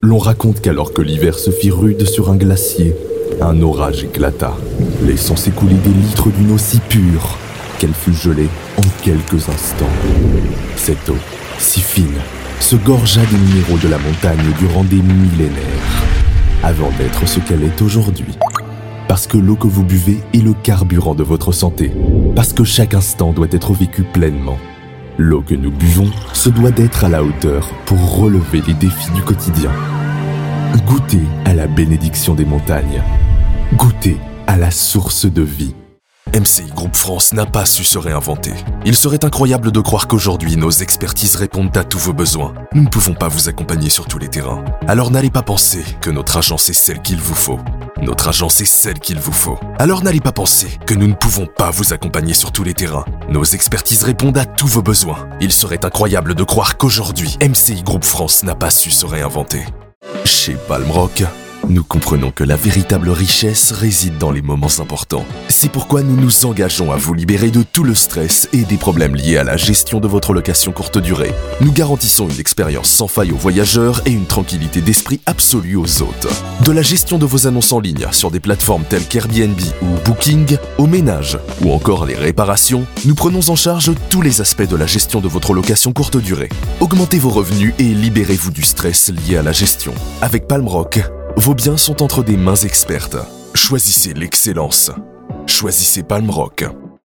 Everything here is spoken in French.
L'on raconte qu'alors que l'hiver se fit rude sur un glacier, un orage éclata, laissant s'écouler des litres d'une eau si pure qu'elle fut gelée en quelques instants. Cette eau, si fine, se gorgea des minéraux de la montagne durant des millénaires, avant d'être ce qu'elle est aujourd'hui. Parce que l'eau que vous buvez est le carburant de votre santé, parce que chaque instant doit être vécu pleinement. L'eau que nous buvons se doit d'être à la hauteur pour relever les défis du quotidien. Goûtez à la bénédiction des montagnes. Goûtez à la source de vie. MCI Group France n'a pas su se réinventer. Il serait incroyable de croire qu'aujourd'hui, nos expertises répondent à tous vos besoins. Nous ne pouvons pas vous accompagner sur tous les terrains. Alors n'allez pas penser que notre agence est celle qu'il vous faut. Notre agence est celle qu'il vous faut. Alors n'allez pas penser que nous ne pouvons pas vous accompagner sur tous les terrains. Nos expertises répondent à tous vos besoins. Il serait incroyable de croire qu'aujourd'hui, MCI Group France n'a pas su se réinventer. Chez Palmrock, nous comprenons que la véritable richesse réside dans les moments importants. C'est pourquoi nous nous engageons à vous libérer de tout le stress et des problèmes liés à la gestion de votre location courte durée. Nous garantissons une expérience sans faille aux voyageurs et une tranquillité d'esprit absolue aux hôtes. De la gestion de vos annonces en ligne sur des plateformes telles qu'Airbnb ou Booking, au ménage ou encore les réparations, nous prenons en charge tous les aspects de la gestion de votre location courte durée. Augmentez vos revenus et libérez-vous du stress lié à la gestion. Avec Palmrock, vos biens sont entre des mains expertes. Choisissez l'excellence. Choisissez Palmrock.